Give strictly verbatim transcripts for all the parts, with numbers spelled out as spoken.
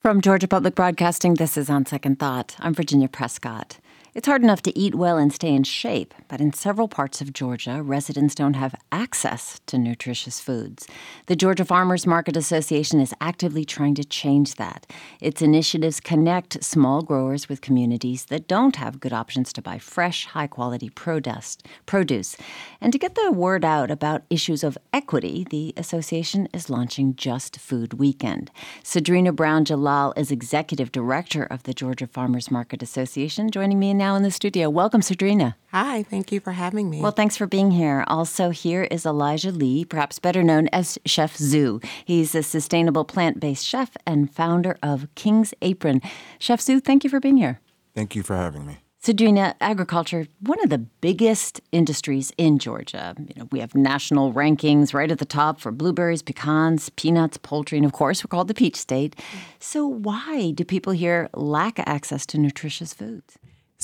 From Georgia Public Broadcasting, this is On Second Thought. I'm Virginia Prescott. It's hard enough to eat well and stay in shape, but in several parts of Georgia, residents don't have access to nutritious foods. The Georgia Farmers Market Association is actively trying to change that. Its initiatives connect small growers with communities that don't have good options to buy fresh, high-quality produce. produce. And to get the word out about issues of equity, the association is launching Just Food Weekend. Sadrina Brown-Jalal is executive director of the Georgia Farmers Market Association, joining me now in the studio. Welcome, Sadrina. Hi, thank you for having me. Well, thanks for being here. Also here is Elijah Lee, perhaps better known as Chef Zoo. He's a sustainable plant-based chef and founder of King's Apron. Chef Zoo, thank you for being here. Thank you for having me. Sadrina, agriculture, one of the biggest industries in Georgia. You know, we have national rankings right at the top for blueberries, pecans, peanuts, poultry, and of course, we're called the Peach State. So why do people here lack access to nutritious foods?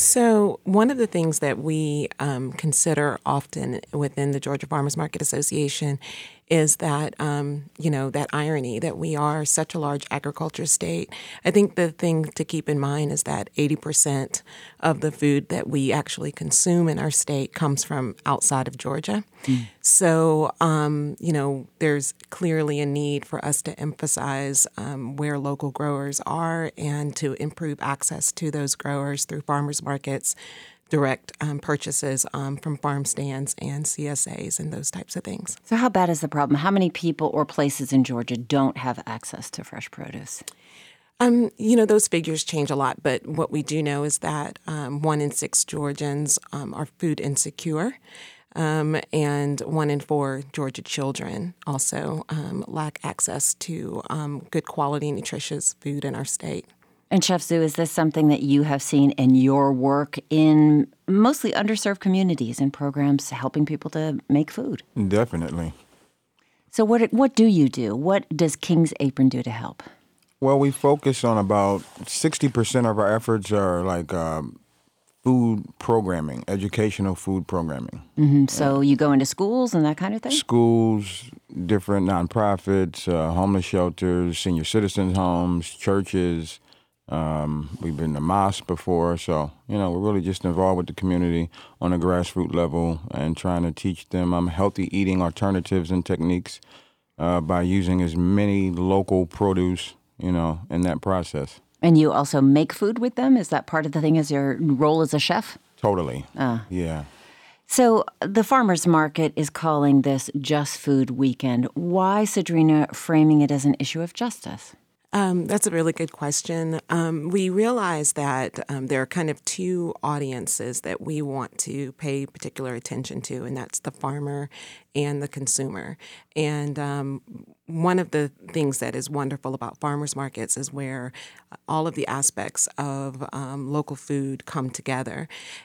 So one of the things that we um, consider often within the Georgia Farmers Market Association is that, um, you know, that irony that we are such a large agriculture state. I think the thing to keep in mind is that eighty percent of the food that we actually consume in our state comes from outside of Georgia. Mm. So, um, you know, there's clearly a need for us to emphasize um, where local growers are and to improve access to those growers through farmers markets, direct um, purchases um, from farm stands and C S As and those types of things. So how bad is the problem? How many people or places in Georgia don't have access to fresh produce? Um, you know, those figures change a lot, but what we do know is that um, one in six Georgians um, are food insecure. Um, and one in four Georgia children also um, lack access to um, good quality, nutritious food in our state. And Chef Zoo, is this something that you have seen in your work in mostly underserved communities and programs helping people to make food? Definitely. So what what do you do? What does King's Apron do to help? Well, we focus on about sixty percent of our efforts are like um, food programming, educational food programming. Mm-hmm. So you go into schools and that kind of thing? Schools, different nonprofits, uh, homeless shelters, senior citizens' homes, churches. Um, we've been to mosque before, so, you know, we're really just involved with the community on a grassroots level and trying to teach them um, healthy eating alternatives and techniques uh, by using as many local produce, you know, in that process. And you also make food with them? Is that part of the thing as your role as a chef? Totally. Uh. Yeah. So the farmers market is calling this Just Food Weekend. Why, Sadrina, framing it as an issue of justice? Um, that's a really good question. Um, we realize that um, there are kind of two audiences that we want to pay particular attention to, and that's the farmer and the consumer. And um, one of the things that is wonderful about farmers markets is where all of the aspects of um, local food come together.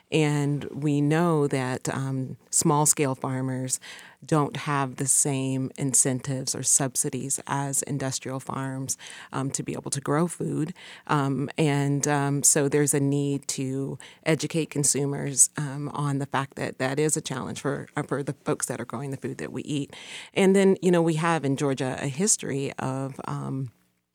And we know that um, small-scale farmers don't have the same incentives or subsidies as industrial farms um, to be able to grow food. Um, and um, so there's a need to educate consumers um, on the fact that that is a challenge for, for the folks that are growing the food that we eat. And then, you know, we have in Georgia a history of um,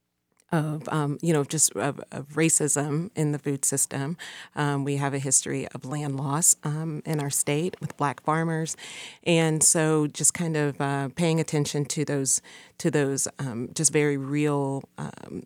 of, um, you know, just of, of racism in the food system. Um, we have a history of land loss um, in our state with Black farmers. And so just kind of uh, paying attention to those, to those um, just very real um,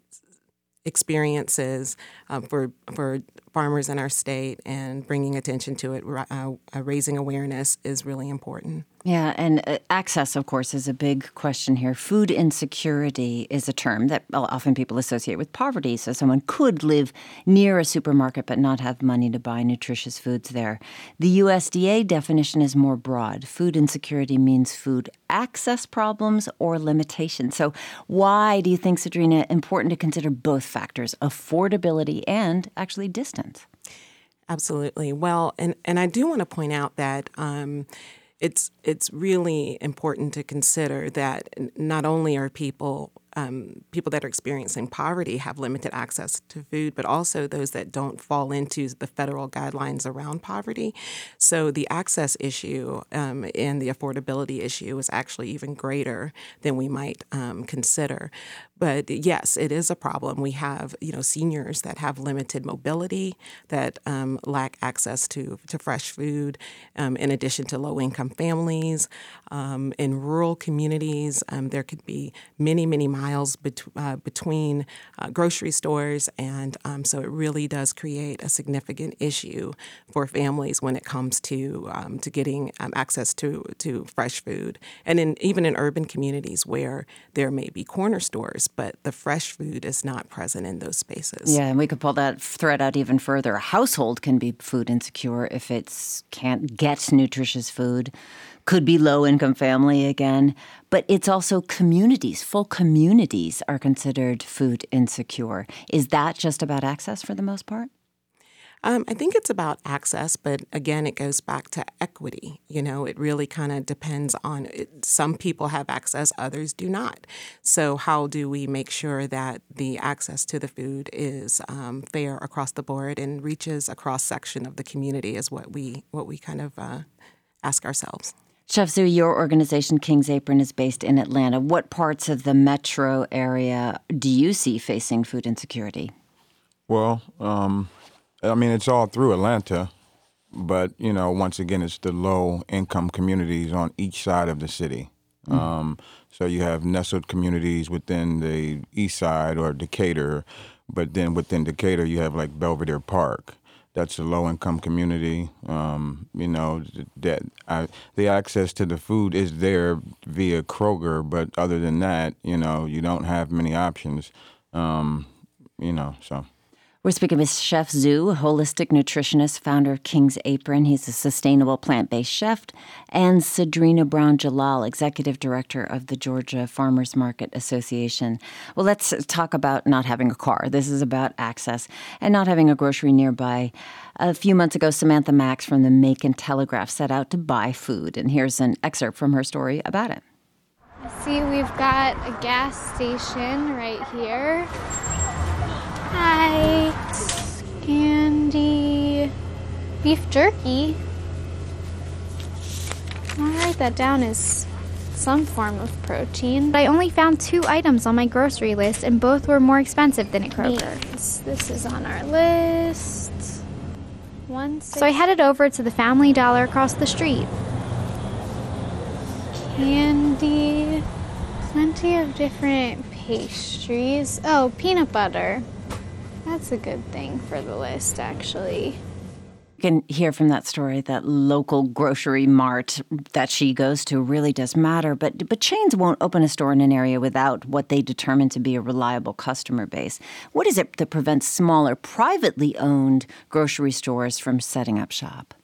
experiences uh, for for farmers in our state and bringing attention to it, uh, uh, raising awareness is really important. Yeah, and uh, access, of course, is a big question here. Food insecurity is a term that often people associate with poverty. So someone could live near a supermarket but not have money to buy nutritious foods there. The U S D A definition is more broad. Food insecurity means food access problems or limitations. So why do you think, Sadrina, important to consider both factors, affordability and actually distance? Absolutely. Well, and, and I do want to point out that um, it's it's really important to consider that not only are people um, people that are experiencing poverty have limited access to food, but also those that don't fall into the federal guidelines around poverty. So the access issue um, and the affordability issue is actually even greater than we might um, consider. But yes, it is a problem. We have, you know, seniors that have limited mobility, that um, lack access to, to fresh food, um, in addition to low-income families. Um, in rural communities, um, there could be many, many miles bet- uh, between uh, grocery stores, and um, so it really does create a significant issue for families when it comes to um, to getting um, access to, to fresh food. And in, even in urban communities where there may be corner stores, but the fresh food is not present in those spaces. Yeah, and we could pull that thread out even further. A household can be food insecure if it can't get nutritious food. Could be low-income family again. But it's also communities. Full communities are considered food insecure. Is that just about access for the most part? Um, I think it's about access, but again, it goes back to equity. You know, it really kind of depends on it. Some people have access, others do not. So how do we make sure that the access to the food is um, fair across the board and reaches a cross section of the community is what we what we kind of uh, ask ourselves. Chef Zhu, your organization, King's Apron, is based in Atlanta. What parts of the metro area do you see facing food insecurity? Well, um, I mean, it's all through Atlanta, but, you know, once again, it's the low-income communities on each side of the city. Mm-hmm. Um, so you have nestled communities within the east side or Decatur, but then within Decatur, you have like Belvedere Park. That's a low-income community. Um, you know, that I, the access to the food is there via Kroger, but other than that, you know, you don't have many options. Um, you know, so. We're speaking with Chef Zhu, a holistic nutritionist, founder of King's Apron. He's a sustainable plant-based chef. And Sadrina Brown-Jalal, executive director of the Georgia Farmers Market Association. Well, let's talk about not having a car. This is about access and not having a grocery nearby. A few months ago, Samantha Max from the Macon Telegraph set out to buy food. And here's an excerpt from her story about it. See, we've got a gas station right here. Hi, candy, beef jerky. I'll write that down as some form of protein. I only found two items on my grocery list, and both were more expensive than at Kroger. This is on our list. One. So I headed over to the Family Dollar across the street. Candy, plenty of different pastries. Oh, peanut butter. That's a good thing for the list, actually. You can hear from that story that local grocery mart that she goes to really does matter. But but chains won't open a store in an area without what they determine to be a reliable customer base. What is it that prevents smaller, privately owned grocery stores from setting up shop?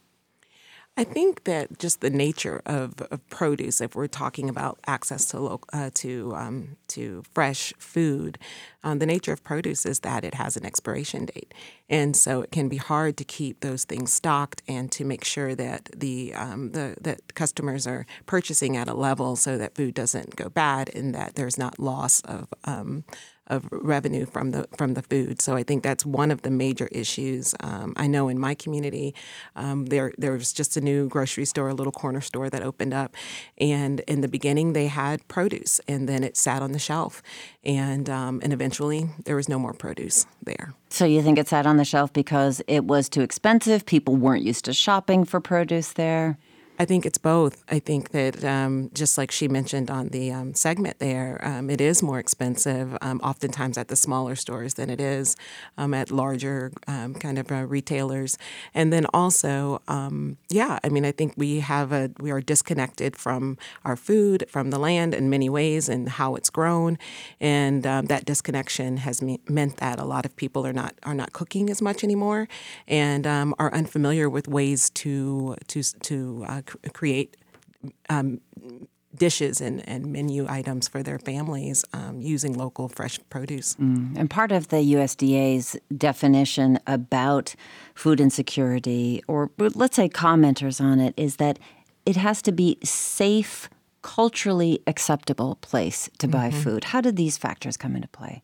I think that just the nature of, of produce, if we're talking about access to lo- uh, to um, to fresh food, um, the nature of produce is that it has an expiration date, and so it can be hard to keep those things stocked and to make sure that the um, the that customers are purchasing at a level so that food doesn't go bad and that there's not loss of um, of revenue from the from the food. So I think that's one of the major issues. Um, I know in my community, um, there there was just a new grocery store, a little corner store that opened up, and in the beginning they had produce, and then it sat on the shelf, and um, and eventually there was no more produce there. So you think it sat on the shelf because it was too expensive? People weren't used to shopping for produce there? I think it's both. I think that um, just like she mentioned on the um, segment there, um, it is more expensive um, oftentimes at the smaller stores than it is um, at larger um, kind of uh, retailers. And then also, um, yeah, I mean, I think we have a we are disconnected from our food, from the land in many ways and how it's grown. And um, that disconnection has me- meant that a lot of people are not are not cooking as much anymore and um, are unfamiliar with ways to to to uh, create um, dishes and, and menu items for their families um, using local fresh produce. Mm. And part of the U S D A's definition about food insecurity, or let's say commenters on it, is that it has to be safe culturally acceptable place to buy Mm-hmm. food. How did these factors come into play?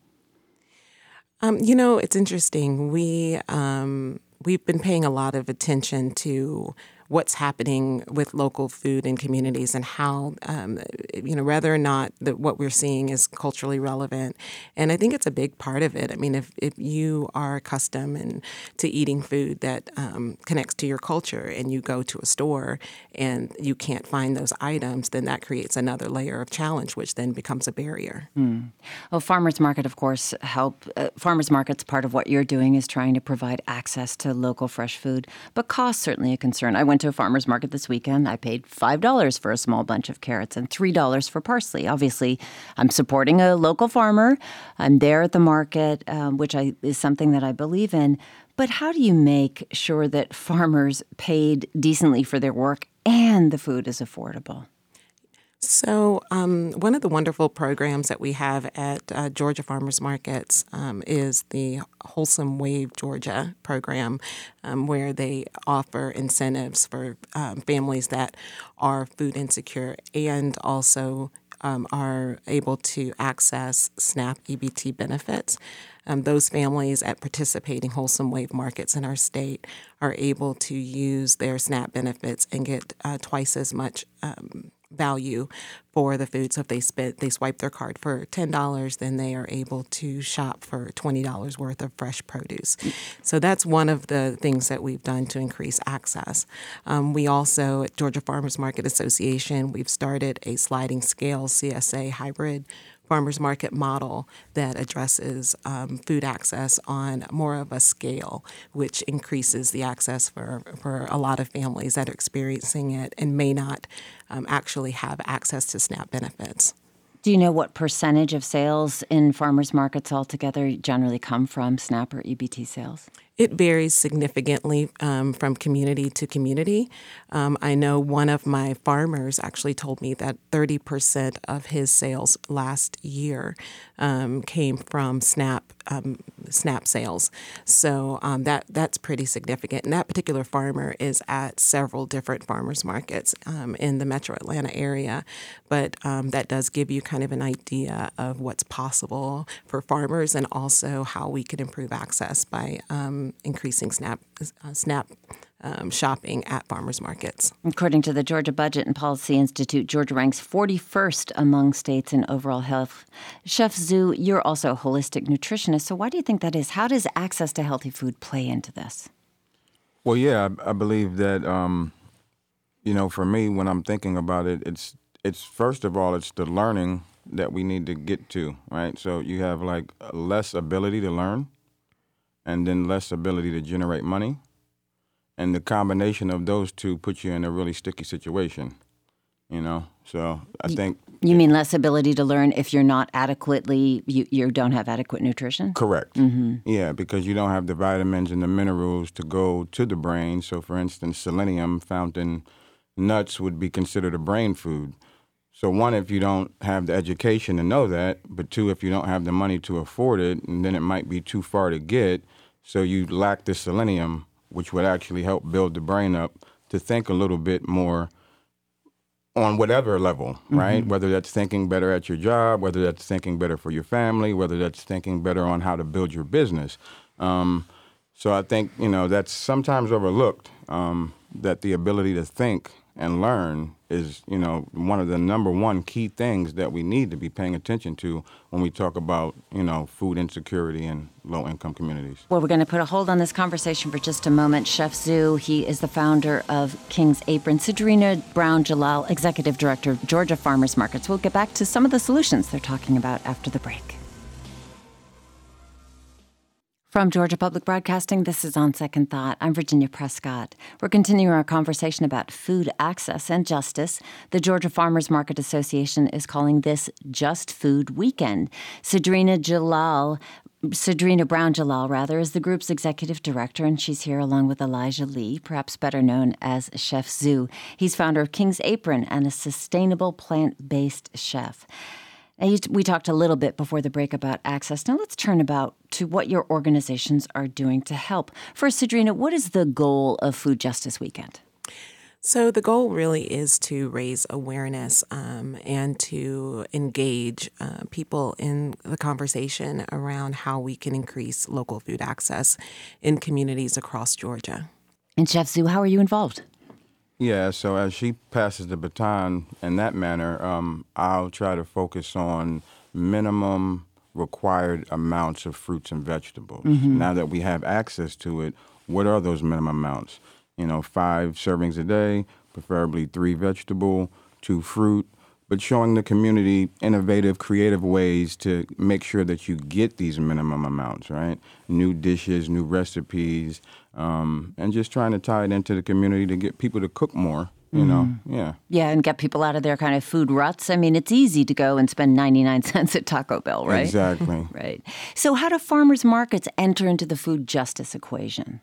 Um, you know, it's interesting. We um, we've been paying a lot of attention to what's happening with local food in communities and how, um, you know, whether or not that what we're seeing is culturally relevant. And I think it's a big part of it. I mean, if, if you are accustomed and, to eating food that um, connects to your culture and you go to a store and you can't find those items, then that creates another layer of challenge, which then becomes a barrier. Mm. Well, farmers market, of course, help. Uh, farmers markets, part of what you're doing is trying to provide access to local fresh food, but cost certainly a concern. I went to a farmer's market this weekend. I paid five dollars for a small bunch of carrots and three dollars for parsley. Obviously, I'm supporting a local farmer. I'm there at the market, um, which I, is something that I believe in. But how do you make sure that farmers paid decently for their work and the food is affordable? So um, one of the wonderful programs that we have at uh, Georgia Farmers Markets um, is the Wholesome Wave Georgia program, um, where they offer incentives for um, families that are food insecure and also um, are able to access SNAP E B T benefits. Um, those families at participating Wholesome Wave markets in our state are able to use their SNAP benefits and get uh, twice as much um, value for the food. So if they spend, they swipe their card for ten dollars, then they are able to shop for twenty dollars worth of fresh produce. So that's one of the things that we've done to increase access. Um, we also, at Georgia Farmers Market Association, we've started a sliding scale C S A hybrid farmers market model that addresses um, food access on more of a scale, which increases the access for, for a lot of families that are experiencing it and may not um, actually have access to SNAP benefits. Do you know what percentage of sales in farmers markets altogether generally come from SNAP or E B T sales? It varies significantly um, from community to community. Um, I know one of my farmers actually told me that thirty percent of his sales last year um, came from SNAP um, SNAP sales. So um, that that's pretty significant. And that particular farmer is at several different farmers markets um, in the metro Atlanta area. But um, that does give you kind of an idea of what's possible for farmers and also how we can improve access by um, increasing SNAP uh, SNAP um, shopping at farmers markets. According to the Georgia Budget and Policy Institute, Georgia ranks forty-first among states in overall health. Chef Zhu, you're also a holistic nutritionist, so why do you think that is? How does access to healthy food play into this? Well, yeah, I, I believe that, um, you know, for me, when I'm thinking about it, it's it's first of all, it's the learning that we need to get to, right? So you have like less ability to learn and then less ability to generate money. And the combination of those two puts you in a really sticky situation, you know? So I think... You mean less ability to learn if you're not adequately, you, you don't have adequate nutrition? Correct. Mm-hmm. Yeah, because you don't have the vitamins and the minerals to go to the brain. So for instance, selenium found in nuts would be considered a brain food. So one, if you don't have the education to know that, but two, if you don't have the money to afford it, and then it might be too far to get, so you lack the selenium, which would actually help build the brain up to think a little bit more on whatever level, right? Mm-hmm. Whether that's thinking better at your job, whether that's thinking better for your family, whether that's thinking better on how to build your business. Um, so I think, you know, that's sometimes overlooked, um, that the ability to think and learn is, you know, one of the number one key things that we need to be paying attention to when we talk about, you know, food insecurity in low-income communities. Well, we're going to put a hold on this conversation for just a moment. Chef Zhu, he is the founder of King's Apron. Cedrina Brown-Jalal, Executive Director of Georgia Farmers Markets. We'll get back to some of the solutions they're talking about after the break. From Georgia Public Broadcasting, this is On Second Thought. I'm Virginia Prescott. We're continuing our conversation about food access and justice. The Georgia Farmers Market Association is calling this Just Food Weekend. Cedrina Jalal, Cedrina Brown-Jalal, rather, is the group's executive director, and she's here along with Elijah Lee, perhaps better known as Chef Zhu. He's founder of King's Apron and a sustainable plant-based chef. Now, you, we talked a little bit before the break about access. Now let's turn about to what your organizations are doing to help. First, Cedrina, what is the goal of Food Justice Weekend? So the goal really is to raise awareness um, and to engage uh, people in the conversation around how we can increase local food access in communities across Georgia. And Chef Sue, how are you involved? Yeah, so as she passes the baton in that manner, um, I'll try to focus on minimum required amounts of fruits and vegetables. Mm-hmm. Now that we have access to it, what are those minimum amounts? You know, five servings a day, preferably three vegetable, two fruit, but showing the community innovative, creative ways to make sure that you get these minimum amounts, right? New dishes, new recipes, um, and just trying to tie it into the community to get people to cook more, you mm-hmm. know, yeah. Yeah, and get people out of their kind of food ruts. I mean, it's easy to go and spend ninety-nine cents at Taco Bell, right? Exactly. Right. So how do farmers markets enter into the food justice equation?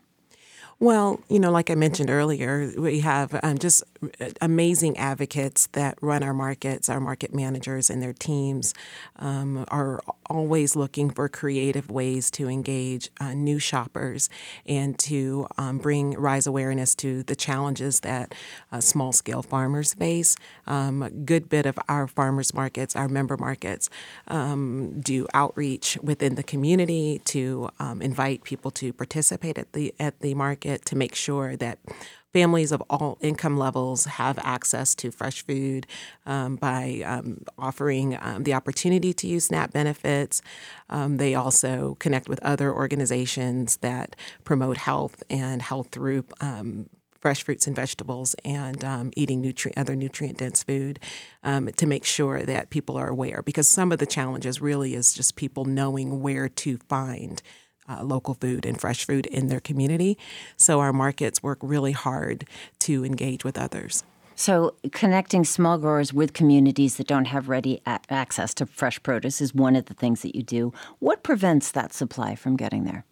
Well, you know, like I mentioned earlier, we have um, just amazing advocates that run our markets. Our market managers and their teams um, are always looking for creative ways to engage uh, new shoppers and to um, bring rise awareness to the challenges that uh, small-scale farmers face. Um, a good bit of our farmers markets, our member markets, um, do outreach within the community to um, invite people to participate at the at the market, to make sure that families of all income levels have access to fresh food um, by um, offering um, the opportunity to use SNAP benefits. Um, they also connect with other organizations that promote health and health through um, fresh fruits and vegetables and um, eating nutri- other nutrient-dense food um, to make sure that people are aware. Because some of the challenges really is just people knowing where to find Uh, local food and fresh food in their community. So our markets work really hard to engage with others. So connecting small growers with communities that don't have ready a- access to fresh produce is one of the things that you do. What prevents that supply from getting there?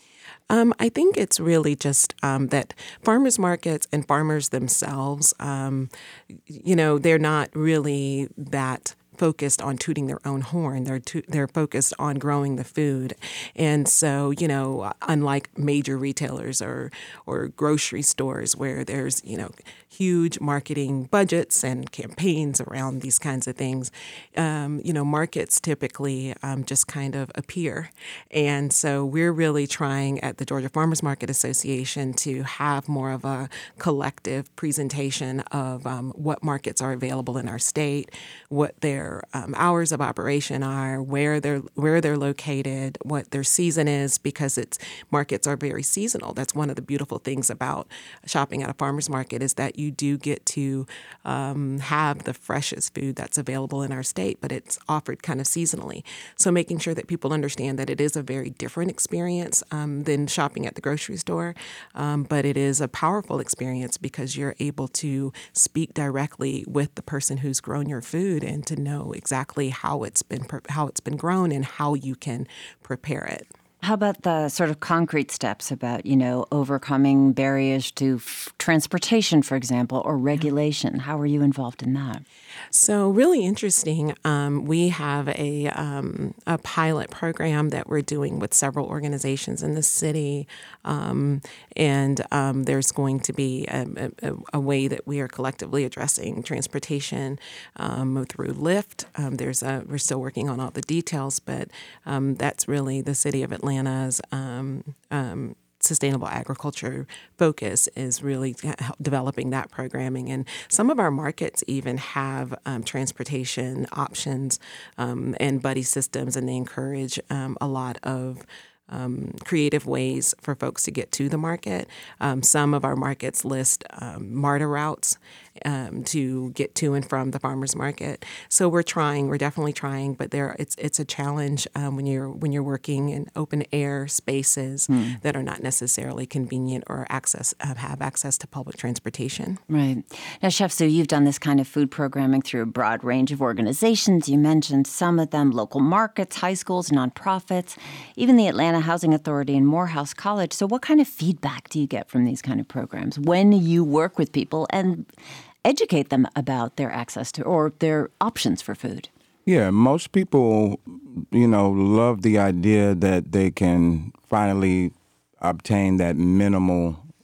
Um, I think it's really just um, that farmers markets and farmers themselves, um, you know, they're not really that focused on tooting their own horn. They're to, they're focused on growing the food. And so, you know, unlike major retailers or or grocery stores where there's, you know, huge marketing budgets and campaigns around these kinds of things, um, you know, markets typically um, just kind of appear. And so we're really trying at the Georgia Farmers Market Association to have more of a collective presentation of um, what markets are available in our state, what their um, hours of operation are, where they're where they're located, what their season is, because it's markets are very seasonal. That's one of the beautiful things about shopping at a farmer's market is that you do get to um, have the freshest food that's available in our state, but it's offered kind of seasonally. So making sure that people understand that it is a very different experience um, than shopping at the grocery store, um, but it is a powerful experience because you're able to speak directly with the person who's grown your food and to know exactly how it's been how it's been grown and how you can prepare it. How about the sort of concrete steps about, you know, overcoming barriers to f- transportation, for example, or regulation? How are you involved in that? So really interesting. Um, we have a, um, a pilot program that we're doing with several organizations in the city. Um, and um, there's going to be a, a, a way that we are collectively addressing transportation um, through Lyft. Um, there's a, we're still working on all the details, but um, that's really the city of Atlanta's um, um, sustainable agriculture focus is really developing that programming. And some of our markets even have um, transportation options um, and buddy systems, and they encourage um, a lot of Um, creative ways for folks to get to the market. Um, some of our markets list um, MARTA routes um, to get to and from the farmers market. So we're trying. We're definitely trying, but there it's it's a challenge um, when you're when you're working in open air spaces mm. that are not necessarily convenient or access uh, have access to public transportation. Right. Now, Chef Sue, you've done this kind of food programming through a broad range of organizations. You mentioned some of them: local markets, high schools, nonprofits, even the Atlanta Housing Authority and Morehouse College. So what kind of feedback do you get from these kind of programs when you work with people and educate them about their access to or their options for food? Yeah, most people, you know, love the idea that they can finally obtain that minimal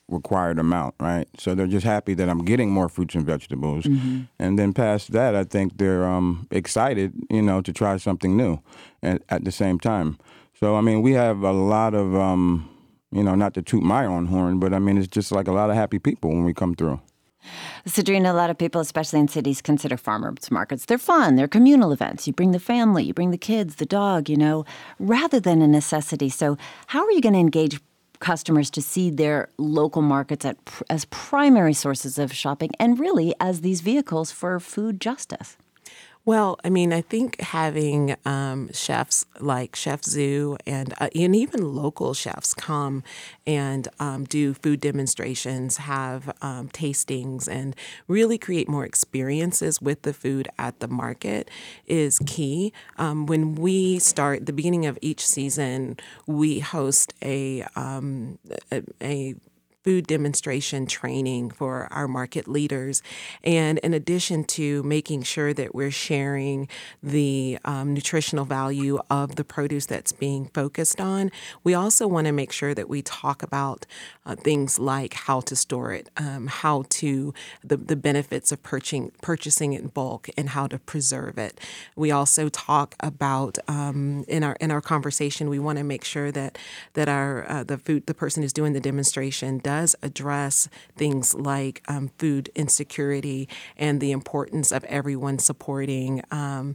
required amount, right? So they're just happy that I'm getting more fruits and vegetables. Mm-hmm. And then past that, I think they're um, excited, you know, to try something new at, at the same time. So, I mean, we have a lot of, um, you know, not to toot my own horn, but I mean, it's just like a lot of happy people when we come through. Cedrina, a lot of people, especially in cities, consider farmers markets. They're fun. They're communal events. You bring the family, you bring the kids, the dog, you know, rather than a necessity. So how are you going to engage customers to see their local markets at, as primary sources of shopping and really as these vehicles for food justice? Well, I mean, I think having um, chefs like Chef Zoo and, uh, and even local chefs come and um, do food demonstrations, have um, tastings, and really create more experiences with the food at the market is key. Um, when we start the beginning of each season, we host a um, a, a food demonstration training for our market leaders. And in addition to making sure that we're sharing the um, nutritional value of the produce that's being focused on, we also want to make sure that we talk about uh, things like how to store it, um, how to, the, the benefits of purchasing, purchasing it in bulk, and how to preserve it. We also talk about, um, in our in our conversation, we want to make sure that that our uh, the food, the person who's doing the demonstration does address things like um, food insecurity and the importance of everyone supporting um,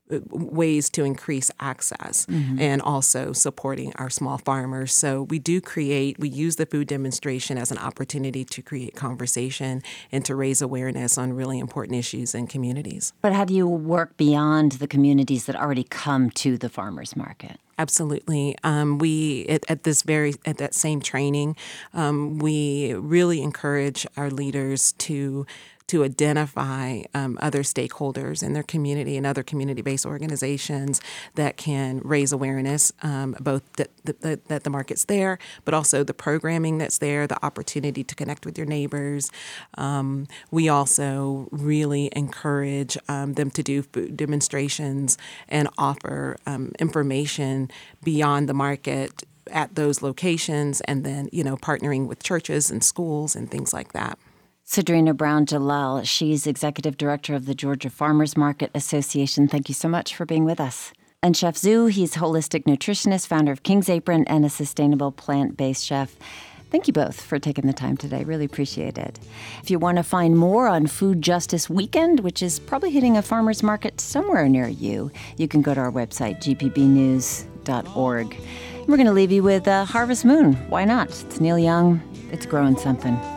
ways to increase access mm-hmm. and also supporting our small farmers. So we do create, we use the food demonstration as an opportunity to create conversation and to raise awareness on really important issues in communities. But how do you work beyond the communities that already come to the farmers market? Absolutely. Um, we at, at this very at that same training, um, we really encourage our leaders to to identify um, other stakeholders in their community and other community-based organizations that can raise awareness, um, both that the, that the market's there, but also the programming that's there, the opportunity to connect with your neighbors. Um, we also really encourage um, them to do food demonstrations and offer um, information beyond the market at those locations, and then, you know, partnering with churches and schools and things like that. Cedrina Brown Jalal, she's Executive Director of the Georgia Farmers Market Association. Thank you so much for being with us. And Chef Zoo, he's holistic nutritionist, founder of King's Apron, and a sustainable plant-based chef. Thank you both for taking the time today. Really appreciate it. If you want to find more on Food Justice Weekend, which is probably hitting a farmer's market somewhere near you, you can go to our website, g p b news dot org. We're going to leave you with uh, Harvest Moon. Why not? It's Neil Young. It's growing something.